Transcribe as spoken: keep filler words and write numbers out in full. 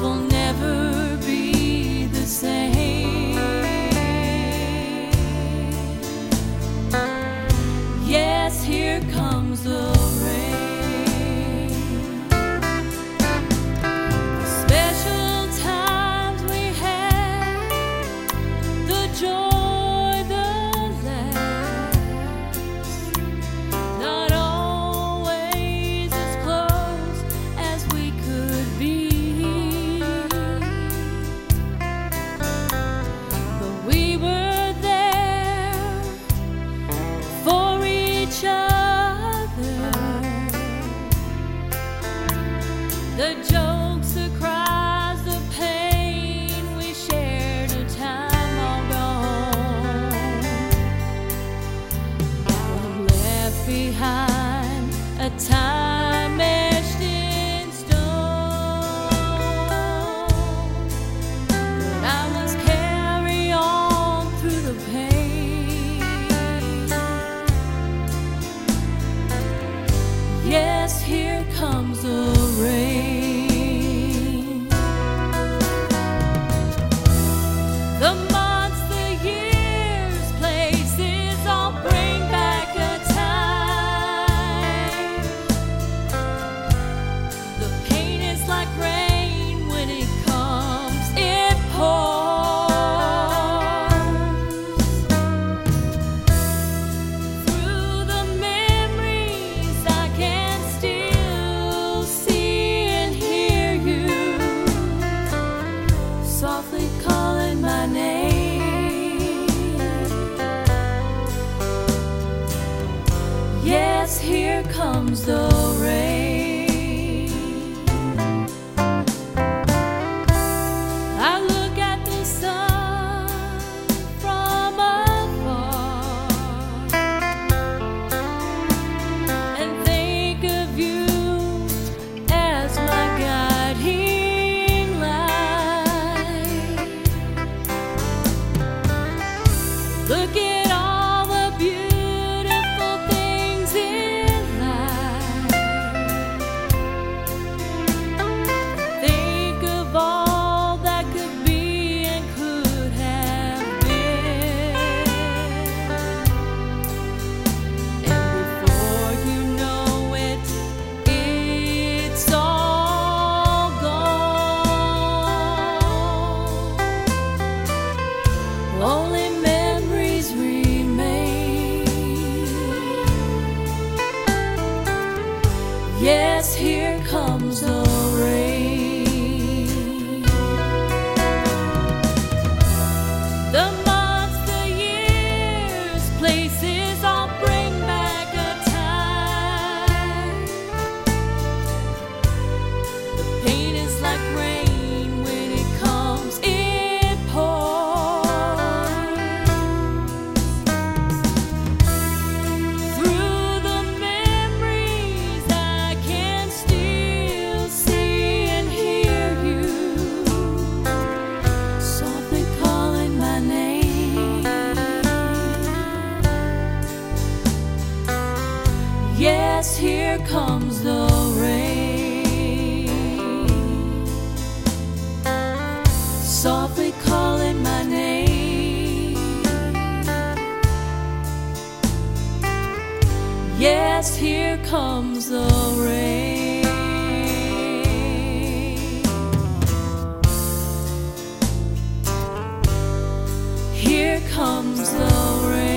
will never be the same. Yes, here comes the rain. The special times we had, the joy, the laughs, not always as close as we could be, but we were there for each other. The jokes, the cries, the pain, we shared a time all gone. Now I'm left behind a time etched in stone, but I must carry on through the pain. Yes, here comes the rain. The months, the years, places all bring back a time. The pain is like rain when it comes, it pours through the memories. I can still see and hear you softly calling my name. Yes, here comes the rain. I look at the sun from afar and think of you as my guiding light. Look at all the beautiful things in life. Think of all that could be and could have been. And before you know it, it's all gone. Only memories remain. Yes, here comes the rain. The months, the years, places all bring back a time. The pain is like rain when it comes, it pours through the memories. I can still see and hear you softly calling my name. Yes, here comes the rain, softly calling my name. Yes, here comes the rain. Here comes the rain.